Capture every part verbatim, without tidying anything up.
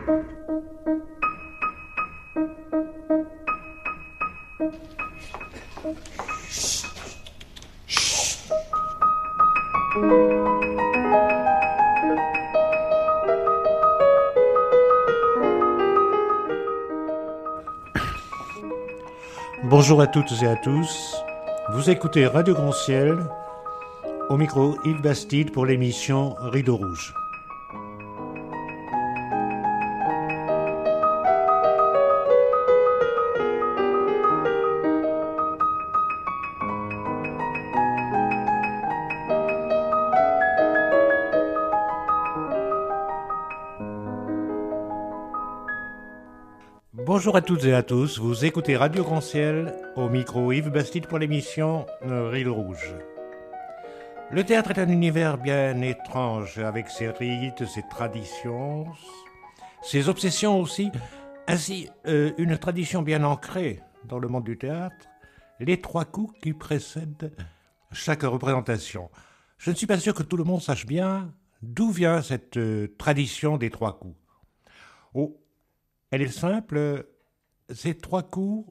Bonjour à toutes et à tous, vous écoutez Radio Grand Ciel, au micro Yves Bastide pour l'émission Rideau Rouge. Bonjour à toutes et à tous, vous écoutez Radio Grand Ciel, au micro Yves Bastide pour l'émission Rideau Rouge. Le théâtre est un univers bien étrange, avec ses rites, ses traditions, ses obsessions aussi. Ainsi, euh, une tradition bien ancrée dans le monde du théâtre, les trois coups qui précèdent chaque représentation. Je ne suis pas sûr que tout le monde sache bien d'où vient cette euh, tradition des trois coups. Oh, elle est simple, ces trois coups,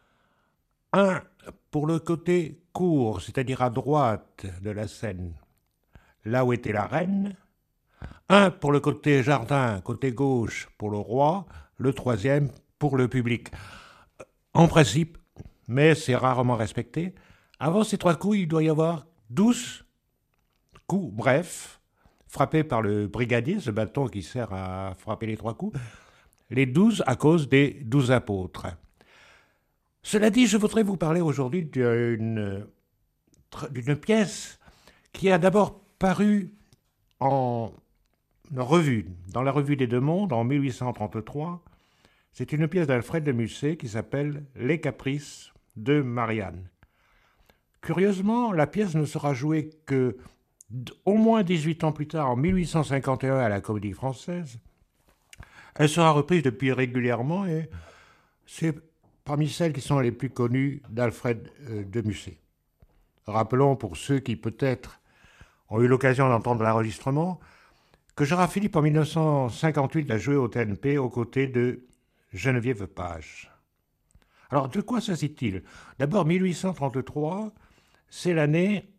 un pour le côté court, c'est-à-dire à droite de la scène, là où était la reine, un pour le côté jardin, côté gauche pour le roi, le troisième pour le public. En principe, mais c'est rarement respecté, avant ces trois coups, il doit y avoir douze coups brefs, frappés par le brigadier, ce bâton qui sert à frapper les trois coups, les douze à cause des douze apôtres. Cela dit, je voudrais vous parler aujourd'hui d'une, d'une pièce qui a d'abord paru en revue, dans la Revue des Deux Mondes en mille huit cent trente-trois. C'est une pièce d'Alfred de Musset qui s'appelle « Les Caprices de Marianne ». Curieusement, la pièce ne sera jouée que au moins dix-huit ans plus tard, en mille huit cent cinquante et un, à la Comédie Française. Elle sera reprise depuis régulièrement et c'est parmi celles qui sont les plus connues d'Alfred de Musset. Rappelons pour ceux qui peut-être ont eu l'occasion d'entendre l'enregistrement que Gérard Philipe en mille neuf cent cinquante-huit l'a joué au T N P aux côtés de Geneviève Page. Alors de quoi s'agit-il ? D'abord mille huit cent trente-trois, c'est l'année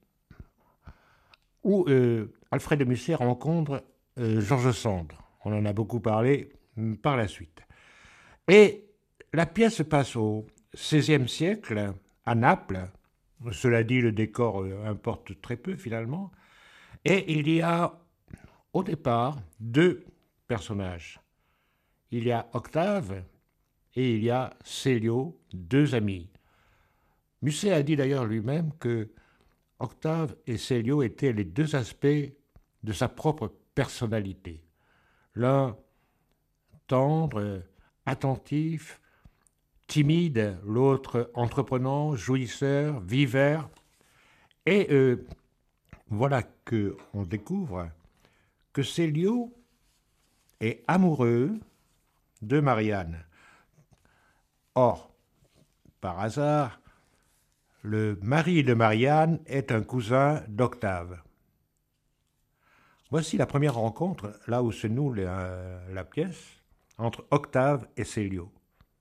où euh, Alfred de Musset rencontre euh, George Sand. On en a beaucoup parlé par la suite. Et la pièce se passe au seizième siècle, à Naples. Cela dit, le décor importe très peu finalement. Et il y a au départ deux personnages. Il y a Octave et il y a Célio, deux amis. Musset a dit d'ailleurs lui-même que Octave et Célio étaient les deux aspects de sa propre personnalité. L'un tendre, attentif, timide, l'autre entreprenant, jouisseur, viveur. Et euh, voilà qu'on découvre que Célio est amoureux de Marianne. Or, par hasard, le mari de Marianne est un cousin d'Octave. Voici la première rencontre, là où se noue la, la pièce, entre Octave et Célio.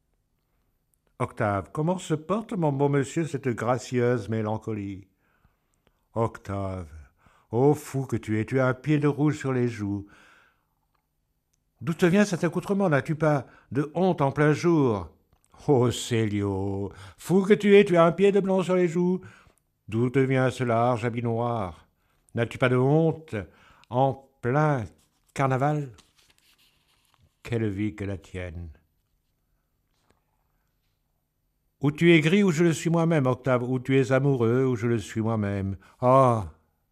Octave, comment se porte, mon bon monsieur, cette gracieuse mélancolie ? Octave, ô fou que tu es, tu as un pied de rouge sur les joues. D'où te vient cet accoutrement ? N'as-tu pas de honte en plein jour ? Ô Célio, fou que tu es, tu as un pied de blanc sur les joues. D'où te vient ce large habit noir ? N'as-tu pas de honte en plein carnaval ? Quelle vie que la tienne. Ou tu es gris ou je le suis moi-même, Octave, ou tu es amoureux ou je le suis moi-même. Ah,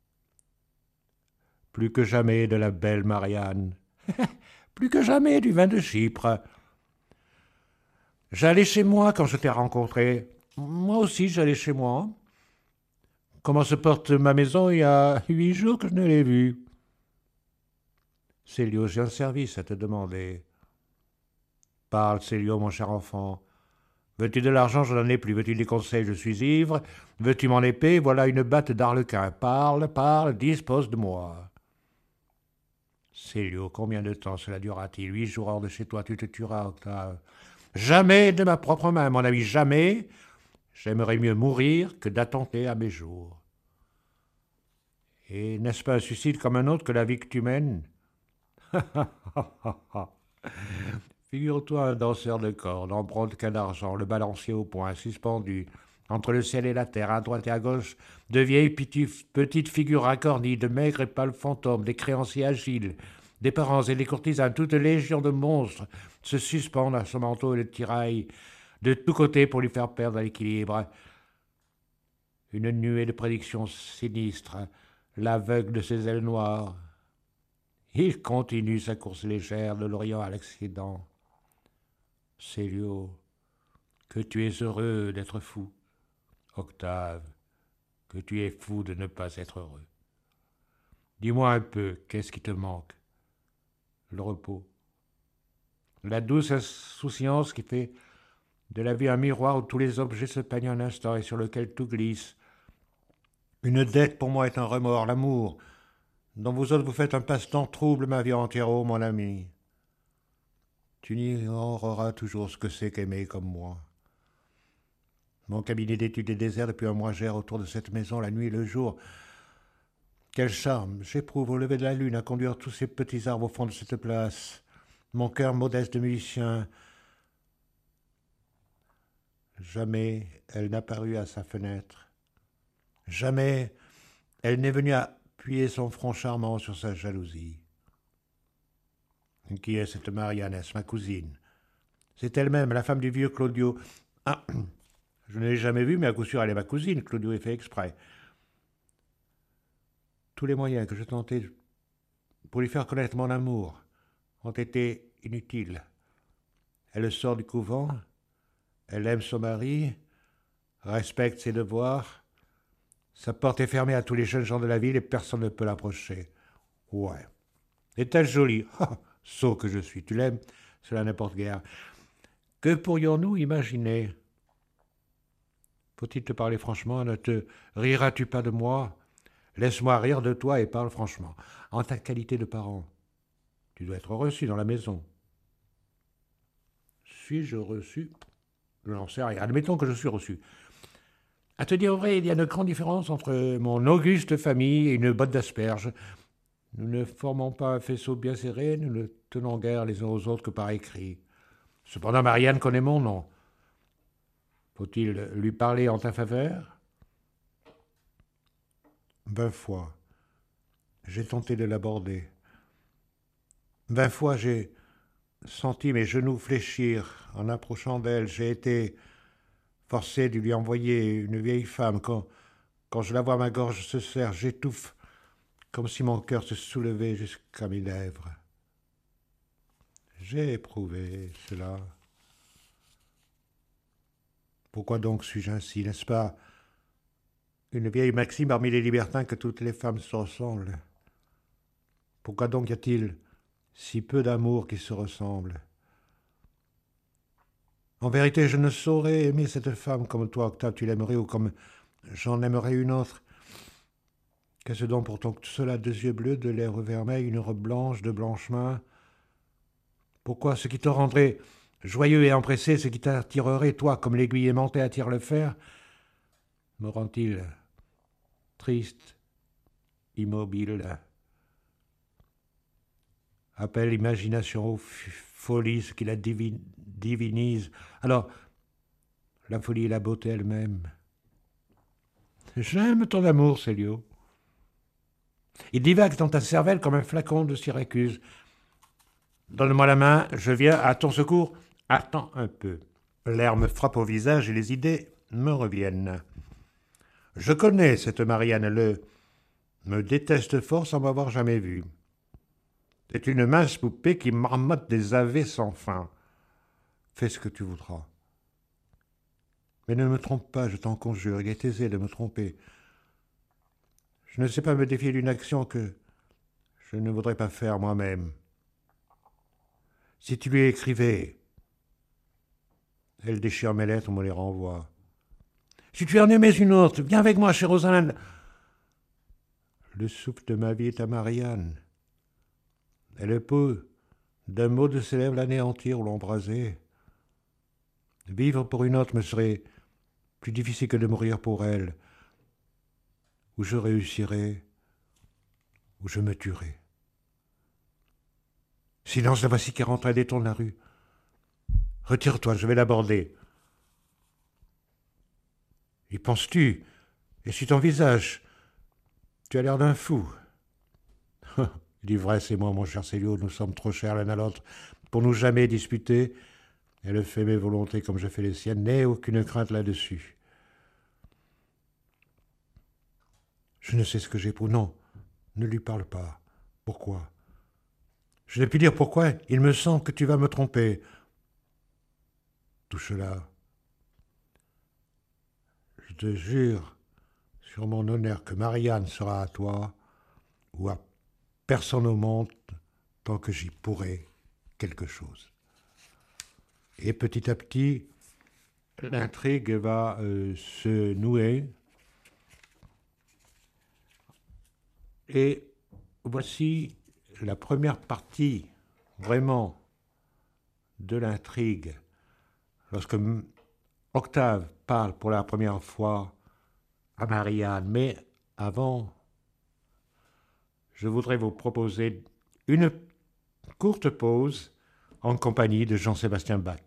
plus que jamais de la belle Marianne, plus que jamais du vin de Chypre. J'allais chez moi quand je t'ai rencontré. Moi aussi, j'allais chez moi. Comment se porte ma maison ? Il y a huit jours que je ne l'ai vue. Célio, j'ai un service à te demander. Parle, Célio, mon cher enfant. Veux-tu de l'argent ? Je n'en ai plus. Veux-tu des conseils ? Je suis ivre. Veux-tu mon épée ? Voilà une batte d'arlequin. Parle, parle, dispose de moi. Célio, combien de temps cela durera-t-il? Huit jours hors de chez toi, tu te tueras, Octave. Jamais de ma propre main, mon ami, jamais. J'aimerais mieux mourir que d'attenter à mes jours. Et n'est-ce pas un suicide comme un autre que la vie que tu mènes? Figure-toi un danseur de corde, empreinte qu'un d'argent, le balancier au poing, suspendu, entre le ciel et la terre, à droite et à gauche, de vieilles petites figures racornies, de maigres et pâles fantômes, des créanciers agiles, des parents et des courtisans, toute légion de monstres se suspendent à son manteau et le tiraillent de tous côtés pour lui faire perdre l'équilibre. Une nuée de prédictions sinistres l'aveugle de ses ailes noires. Il continue sa course légère de l'Orient à l'accident. Célio, que tu es heureux d'être fou. Octave, que tu es fou de ne pas être heureux. Dis-moi un peu, qu'est-ce qui te manque? Le repos. La douce insouciance qui fait de la vie un miroir où tous les objets se peignent un instant et sur lequel tout glisse. Une dette pour moi est un remords, l'amour, dont vous autres vous faites un passe-temps, trouble ma vie entière, ô mon ami. Tu ignoreras toujours ce que c'est qu'aimer comme moi. Mon cabinet d'études est désert depuis un mois, gère autour de cette maison la nuit et le jour. Quel charme j'éprouve au lever de la lune à conduire tous ces petits arbres au fond de cette place. Mon cœur modeste de musicien. Jamais elle n'a paru à sa fenêtre. Jamais elle n'est venue appuyer son front charmant sur sa jalousie. Qui est cette Marianne? Est-ce ma cousine? C'est elle-même, la femme du vieux Claudio. Ah, je ne l'ai jamais vue, mais à coup sûr elle est ma cousine. Claudio est fait exprès. Tous les moyens que je tentais pour lui faire connaître mon amour ont été inutiles. Elle sort du couvent, elle aime son mari, respecte ses devoirs. Sa porte est fermée à tous les jeunes gens de la ville et personne ne peut l'approcher. Ouais. Est-elle jolie? Ah, sot que je suis. Tu l'aimes? Cela n'importe guère. Que pourrions-nous imaginer? Faut-il te parler franchement? Ne te riras-tu pas de moi? Laisse-moi rire de toi et parle franchement. En ta qualité de parent, tu dois être reçu dans la maison. Suis-je reçu? Je n'en sais rien. Admettons que je suis reçu. À te dire vrai, il y a une grande différence entre mon auguste famille et une botte d'asperges. Nous ne formons pas un faisceau bien serré, nous ne tenons guère les uns aux autres que par écrit. Cependant, Marianne connaît mon nom. Faut-il lui parler en ta faveur? Vingt fois, j'ai tenté de l'aborder. Vingt fois, j'ai senti mes genoux fléchir en approchant d'elle. J'ai été forcé de lui envoyer une vieille femme. Quand, quand je la vois, ma gorge se serre, j'étouffe, comme si mon cœur se soulevait jusqu'à mes lèvres. J'ai éprouvé cela. Pourquoi donc suis-je ainsi, n'est-ce pas une vieille maxime parmi les libertins que toutes les femmes se ressemblent? Pourquoi donc y a-t-il si peu d'amour qui se ressemble? En vérité, je ne saurais aimer cette femme comme toi, Octave, tu l'aimerais, ou comme j'en aimerais une autre. Qu'est-ce donc pourtant que cela, deux yeux bleus, de lèvres vermeilles, une robe blanche, de blanches mains? Pourquoi ce qui te rendrait joyeux et empressé, ce qui t'attirerait, toi, comme l'aiguille aimantée attire le fer, me rend-il triste, immobile? Appelle l'imagination aux folie, ce qui la divine, divinise. Alors, la folie est la beauté elle-même. J'aime ton amour, Célio. Il divague dans ta cervelle comme un flacon de Syracuse. Donne-moi la main, je viens à ton secours. Attends un peu. L'air me frappe au visage et les idées me reviennent. Je connais cette Marianne, elle me déteste fort sans m'avoir jamais vue. C'est une mince poupée qui marmotte des aveux sans fin. Fais ce que tu voudras. Mais ne me trompe pas, je t'en conjure, il est aisé de me tromper. Je ne sais pas me défier d'une action que je ne voudrais pas faire moi-même. Si tu lui écrivais, elle déchire mes lettres, me les renvoie. Si tu en aimais une autre, viens avec moi chez Rosalind. Le souffle de ma vie est à Marianne. Elle peut d'un mot de ses lèvres l'anéantir ou l'embraser. Vivre pour une autre me serait plus difficile que de mourir pour elle, ou je réussirais, ou je me tuerais. Silence, la voici qui rentre, elle détourne la rue. Retire-toi, je vais l'aborder. Y penses-tu? Et sur ton visage, tu as l'air d'un fou. L'ivresse et moi, mon cher Célio, nous sommes trop chers l'un à l'autre pour nous jamais disputer. Elle fait mes volontés comme je fais les siennes, n'aie aucune crainte là-dessus. Je ne sais ce que j'éprouve. Non, ne lui parle pas. Pourquoi? Je ne puis dire pourquoi. Il me semble que tu vas me tromper. Touche-la. Je te jure, sur mon honneur, que Marianne sera à toi ou à personne au monde tant que j'y pourrai quelque chose. Et petit à petit, l'intrigue va euh, se nouer. Et voici la première partie vraiment de l'intrigue. Lorsque Octave parle pour la première fois à Marianne, mais avant, je voudrais vous proposer une courte pause en compagnie de Jean-Sébastien Bach.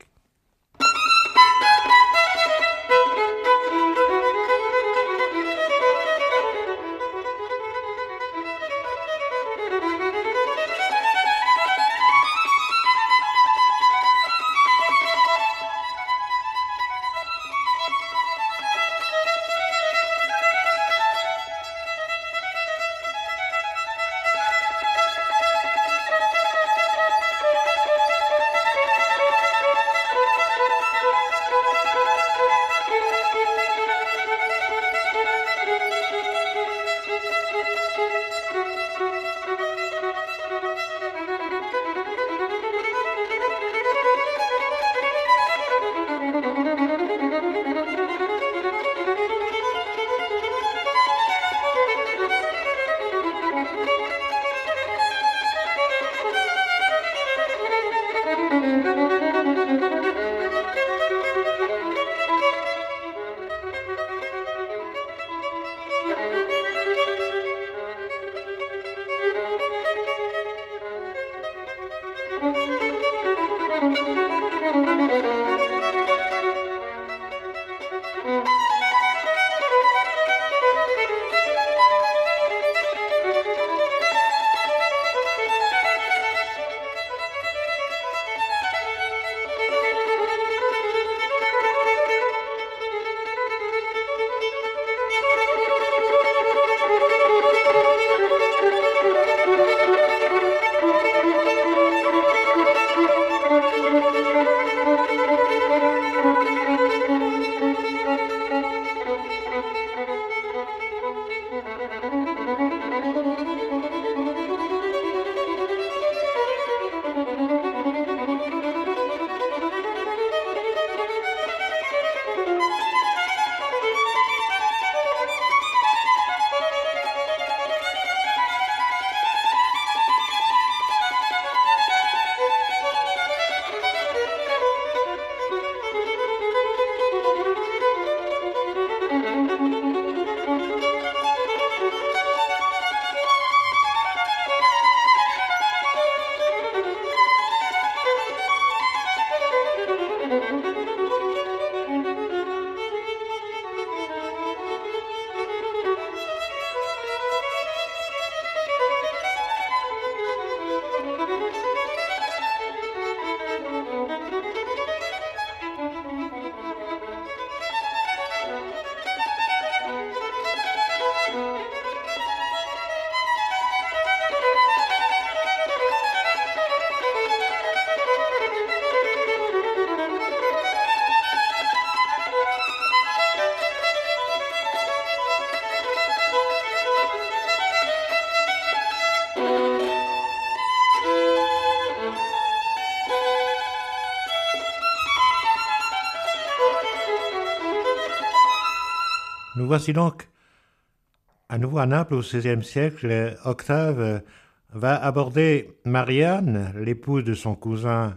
Nous voici donc à nouveau à Naples au seizième siècle. Octave va aborder Marianne, l'épouse de son cousin,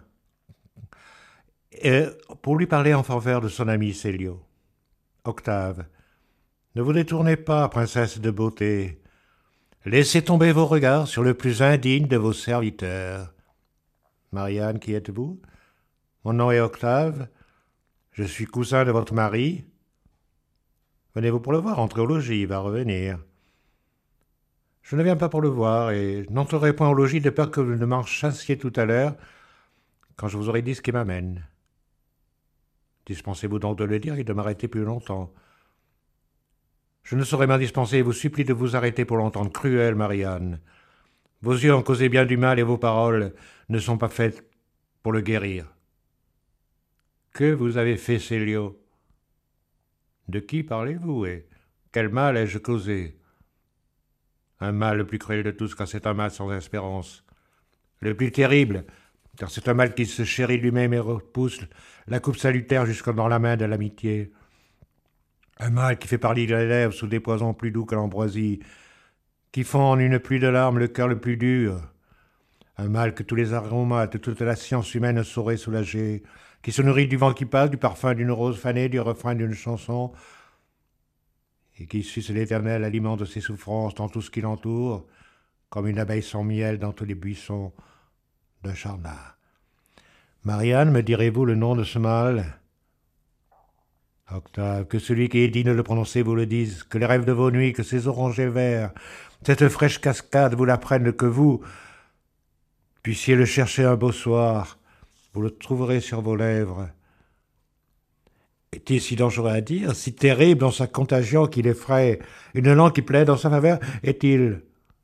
et pour lui parler en faveur de son ami Célio. Octave, ne vous détournez pas, princesse de beauté. Laissez tomber vos regards sur le plus indigne de vos serviteurs. Marianne, qui êtes-vous? Mon nom est Octave. Je suis cousin de votre mari. Venez-vous pour le voir, entrez au logis, il va revenir. Je ne viens pas pour le voir, et n'entrerai point au logis de peur que vous ne m'en chassiez tout à l'heure, quand je vous aurai dit ce qui m'amène. Dispensez-vous donc de le dire et de m'arrêter plus longtemps. Je ne saurais m'en dispenser et vous supplie de vous arrêter pour l'entendre. Cruelle Marianne. Vos yeux ont causé bien du mal et vos paroles ne sont pas faites pour le guérir. Que vous avez fait, Célio? De qui parlez-vous et quel mal ai-je causé? Un mal le plus cruel de tous, car c'est un mal sans espérance. Le plus terrible, car c'est un mal qui se chérit lui-même et repousse la coupe salutaire jusque dans la main de l'amitié. Un mal qui fait parler les lèvres sous des poisons plus doux que l'ambroisie, qui fond en une pluie de larmes le cœur le plus dur. Un mal que tous les aromates de toute la science humaine sauraient soulager, qui se nourrit du vent qui passe, du parfum d'une rose fanée, du refrain d'une chanson, et qui suce l'éternel aliment de ses souffrances dans tout ce qui l'entoure, comme une abeille sans miel dans tous les buissons d'un charnat. Marianne, me direz-vous le nom de ce mal? Octave, que celui qui est digne de le prononcer vous le dise, que les rêves de vos nuits, que ces orangers verts, cette fraîche cascade vous l'apprennent, que vous puissiez le chercher un beau soir, vous le trouverez sur vos lèvres. Est-il si dangereux à dire, si terrible dans sa contagion qu'il effraie, une langue qui plaide en sa faveur? Est-il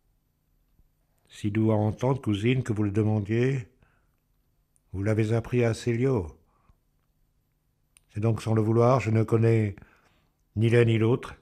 si doux à entendre, cousine, que vous le demandiez? Vous l'avez appris à Célio. C'est donc sans le vouloir, je ne connais ni l'un ni l'autre.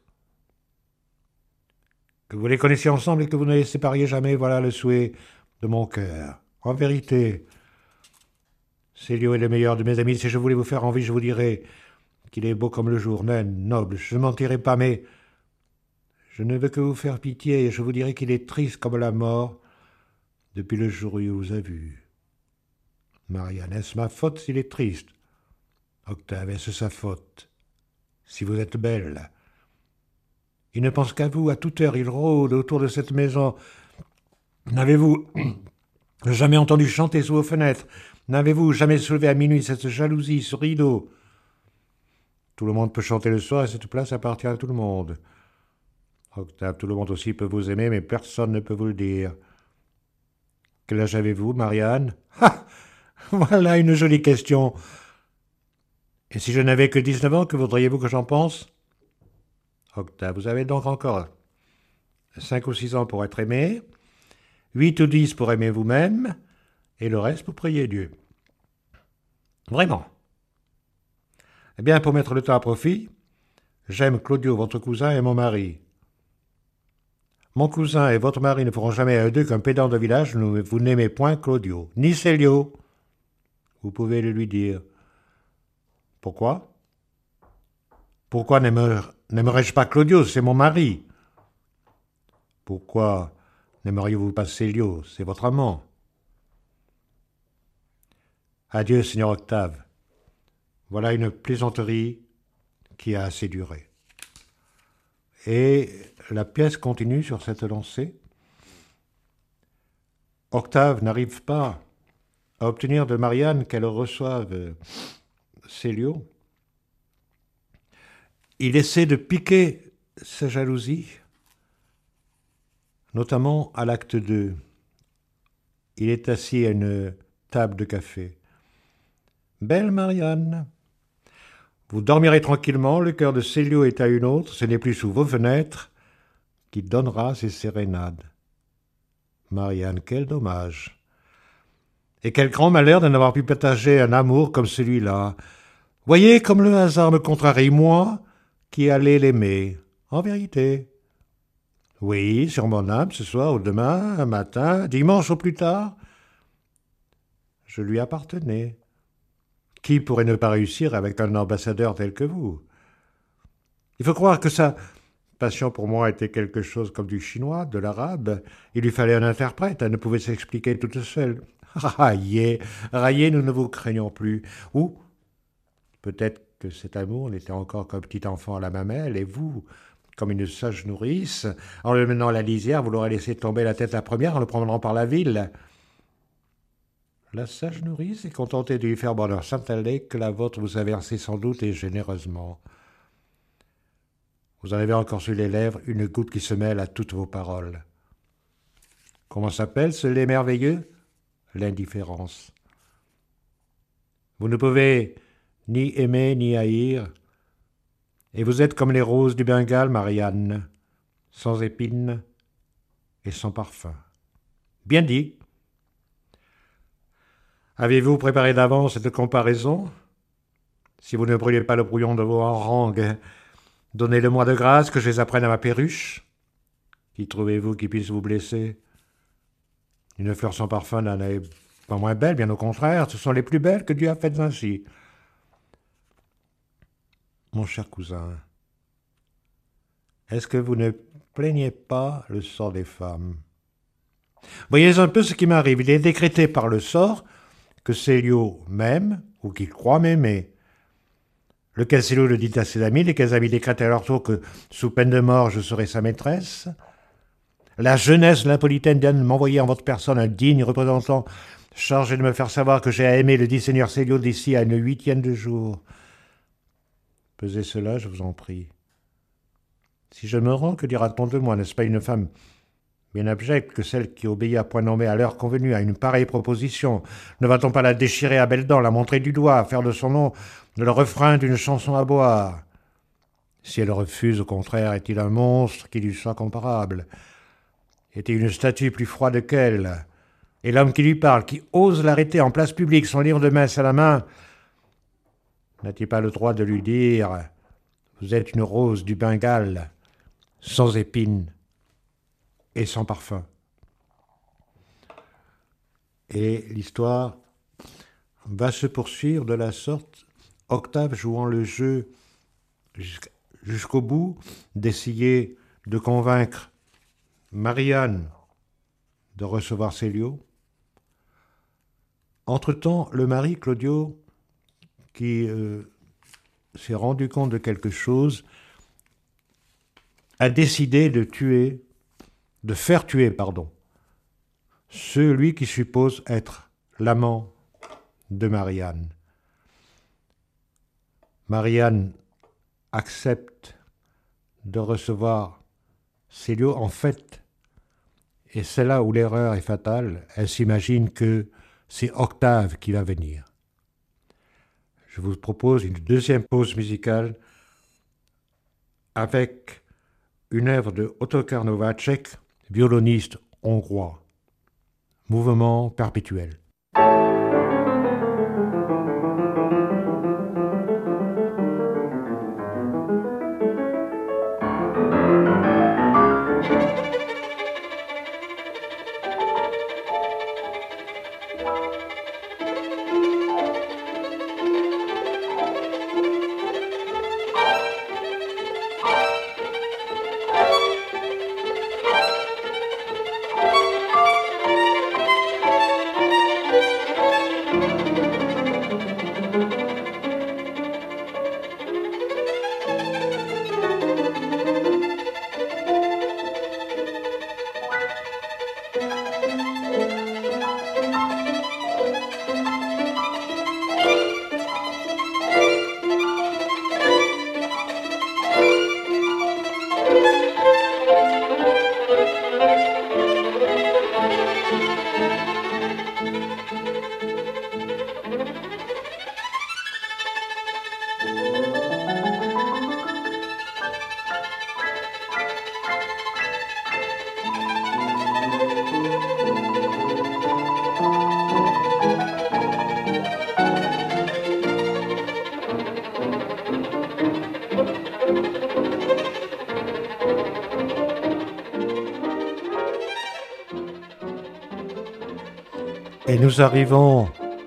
Que vous les connaissiez ensemble et que vous ne les sépariez jamais, voilà le souhait de mon cœur. En vérité, Célio est le meilleur de mes amis. Si je voulais vous faire envie, je vous dirais qu'il est beau comme le jour, naine, noble. Je ne mentirai pas, mais je ne veux que vous faire pitié et je vous dirai qu'il est triste comme la mort depuis le jour où il vous a vu. Marianne, est-ce ma faute s'il est triste? Octave, est-ce sa faute si vous êtes belle? Il ne pense qu'à vous, à toute heure, il rôde autour de cette maison. N'avez-vous jamais entendu chanter sous vos fenêtres? N'avez-vous jamais soulevé à minuit cette jalousie, ce rideau? Tout le monde peut chanter le soir et cette place appartient à tout le monde. Octave, tout le monde aussi peut vous aimer, mais personne ne peut vous le dire. Quel âge avez-vous, Marianne? Ah! Voilà une jolie question. Et si je n'avais que dix-neuf ans, que voudriez-vous que j'en pense? Octave, vous avez donc encore cinq ou six ans pour être aimé, huit ou dix pour aimer vous-même, et le reste pour prier Dieu. Vraiment. Eh bien, pour mettre le temps à profit, j'aime Claudio, votre cousin, et mon mari. Mon cousin et votre mari ne feront jamais à eux deux qu'un pédant de village, vous n'aimez point Claudio, ni Célio. Vous pouvez le lui dire. Pourquoi? Pourquoi n'aimerais-je pas Claudio? C'est mon mari. Pourquoi n'aimeriez-vous pas Célio? C'est votre amant. Adieu, Seigneur Octave. Voilà une plaisanterie qui a assez duré. Et la pièce continue sur cette lancée. Octave n'arrive pas à obtenir de Marianne qu'elle reçoive Célio. Il essaie de piquer sa jalousie, notamment à l'acte deux. Il est assis à une table de café. « Belle Marianne, vous dormirez tranquillement, le cœur de Célio est à une autre, ce n'est plus sous vos fenêtres qui donnera ses sérénades. » Marianne, quel dommage! Et quel grand malheur de n'avoir pu partager un amour comme celui-là. Voyez comme le hasard me contrarie, moi, qui allais l'aimer, en vérité. Oui, sur mon âme, ce soir ou demain, un matin, dimanche au plus tard, je lui appartenais. Qui pourrait ne pas réussir avec un ambassadeur tel que vous? Il faut croire que ça passion pour moi était quelque chose comme du chinois, de l'arabe. Il lui fallait un interprète, elle ne pouvait s'expliquer toute seule. Raillez, raillez, nous ne vous craignons plus. Ou peut-être que cet amour n'était encore qu'un petit enfant à la mamelle, et vous, comme une sage nourrice, en le menant à la lisière, vous l'aurez laissé tomber la tête la première en le promenant par la ville. La sage nourrice est contentée de lui faire bonheur Saint-Allais que la vôtre vous a versé sans doute et généreusement. Vous en avez encore sur les lèvres une goutte qui se mêle à toutes vos paroles. Comment s'appelle ce lait merveilleux? L'indifférence. Vous ne pouvez ni aimer ni haïr, et vous êtes comme les roses du Bengale, Marianne, sans épines et sans parfum. Bien dit. Avez-vous préparé d'avance cette comparaison? Si vous ne brûlez pas le brouillon de vos harangues, donnez-le-moi de grâce que je les apprenne à ma perruche. Qui trouvez-vous qui puisse vous blesser? Une fleur sans parfum n'en est pas moins belle, bien au contraire, ce sont les plus belles que Dieu a faites ainsi. Mon cher cousin, est-ce que vous ne plaignez pas le sort des femmes? Voyez un peu ce qui m'arrive. Il est décrété par le sort que Célio m'aime, ou qu'il croit m'aimer. Lequel Célio le dit à ses amis, lesquels amis décrètent à leur tour que, sous peine de mort, je serai sa maîtresse. La jeunesse napolitaine vient de m'envoyer en votre personne un digne représentant chargé de me faire savoir que j'ai à aimer le dit Seigneur Célio d'ici à une huitième de jour. Pesez cela, je vous en prie. Si je me rends, que dira-t-on de moi? N'est-ce pas une femme bien abjecte que celle qui obéit à point nommé à l'heure convenue à une pareille proposition? Ne va-t-on pas la déchirer à belles dents, la montrer du doigt, faire de son nom le refrain d'une chanson à boire? Si elle refuse, au contraire, est-il un monstre qui lui soit comparable? Est-il une statue plus froide qu'elle? Et l'homme qui lui parle, qui ose l'arrêter en place publique, son livre de messe à la main, n'a-t-il pas le droit de lui dire « Vous êtes une rose du Bengale, sans épines et sans parfum ». Et l'histoire va se poursuivre de la sorte, Octave jouant le jeu jusqu'au bout, d'essayer de convaincre Marianne de recevoir Célio. Entre-temps, le mari, Claudio, qui euh, s'est rendu compte de quelque chose, a décidé de tuer, de faire tuer, pardon, celui qui suppose être l'amant de Marianne. Marianne accepte de recevoir Célio. En fait, et c'est là où l'erreur est fatale, elle s'imagine que c'est Octave qui va venir. Je vous propose une deuxième pause musicale avec une œuvre de Ottokar Novacek, violoniste hongrois. Mouvement perpétuel. Et nous arrivons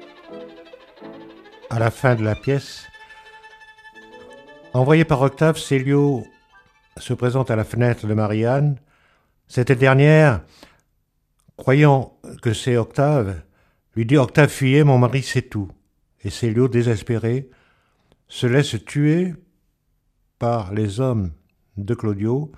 à la fin de la pièce. Envoyé par Octave, Célio se présente à la fenêtre de Marianne. Cette dernière, croyant que c'est Octave, lui dit « Octave, fuyez, mon mari sait tout ». Et Célio, désespéré, se laisse tuer par les hommes de Claudio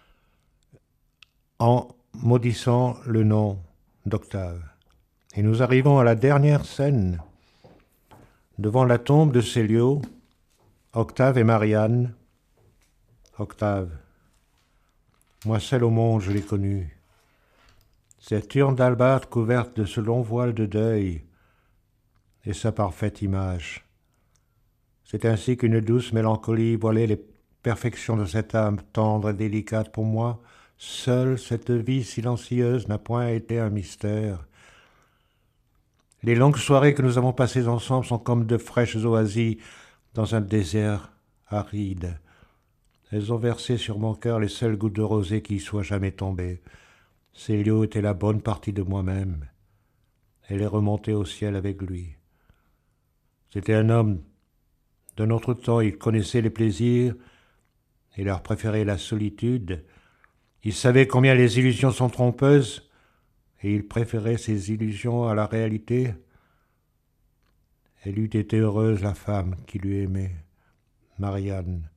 en maudissant le nom d'Octave. Et nous arrivons à la dernière scène, devant la tombe de Célio, Octave et Marianne. Octave, moi seul au monde je l'ai connu. Cette urne d'albâtre couverte de ce long voile de deuil et sa parfaite image. C'est ainsi qu'une douce mélancolie voilait les perfections de cette âme tendre et délicate. Pour moi, seule cette vie silencieuse n'a point été un mystère. Les longues soirées que nous avons passées ensemble sont comme de fraîches oasis dans un désert aride. Elles ont versé sur mon cœur les seules gouttes de rosée qui y soient jamais tombées. Célio était la bonne partie de moi-même. Elle est remontée au ciel avec lui. C'était un homme de notre temps. Il connaissait les plaisirs, il leur préférait la solitude. Il savait combien les illusions sont trompeuses, et il préférait ces illusions à la réalité. Elle eût été heureuse, la femme qui lui aimait, Marianne.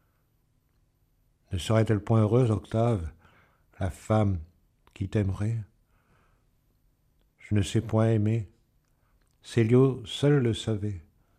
Ne serait-elle point heureuse, Octave, la femme qui t'aimerait? Je ne sais point aimer. Célio seul le savait.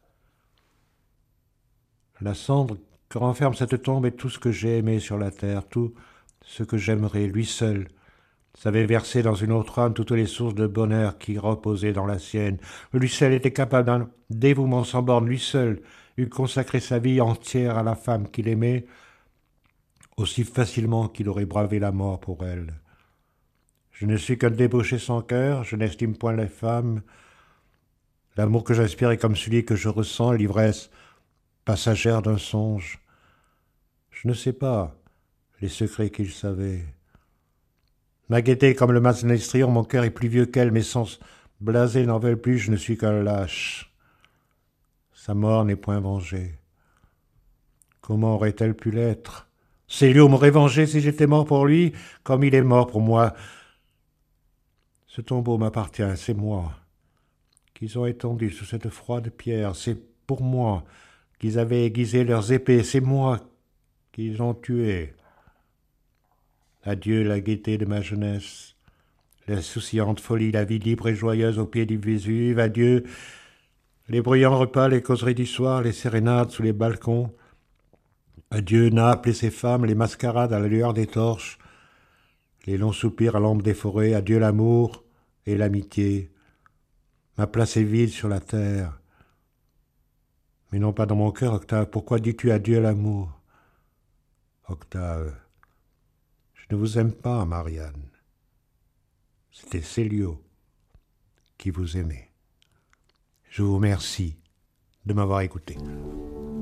La cendre que renferme cette tombe est tout ce que j'ai aimé sur la terre, tout ce que j'aimerais, lui seul savait verser dans une autre âme toutes les sources de bonheur qui reposaient dans la sienne. Lui seul était capable d'un dévouement sans borne, lui seul eût consacré sa vie entière à la femme qu'il aimait, aussi facilement qu'il aurait bravé la mort pour elle. Je ne suis qu'un débauché sans cœur, je n'estime point les femmes. L'amour que j'inspire est comme celui que je ressens, l'ivresse passagère d'un songe. Je ne sais pas les secrets qu'il savait. Ma gaieté est comme le mas d'un estrion, mon cœur est plus vieux qu'elle, mes sens blasés n'en veulent plus, je ne suis qu'un lâche. Sa mort n'est point vengée. Comment aurait-elle pu l'être? Célio m'aurait vengé si j'étais mort pour lui, comme il est mort pour moi. Ce tombeau m'appartient, c'est moi qu'ils ont étendu sous cette froide pierre, c'est pour moi qu'ils avaient aiguisé leurs épées, c'est moi qu'ils ont tué. Adieu la gaieté de ma jeunesse, l'insouciante folie, la vie libre et joyeuse au pied du Vésuve, adieu les bruyants repas, les causeries du soir, les sérénades sous les balcons, adieu Naples et ses femmes, les mascarades à la lueur des torches, les longs soupirs à l'ombre des forêts, adieu l'amour et l'amitié. Ma place est vide sur la terre, mais non pas dans mon cœur, Octave. Pourquoi dis-tu adieu à l'amour? Octave, je ne vous aime pas, Marianne. C'était Célio qui vous aimait. Je vous remercie de m'avoir écouté.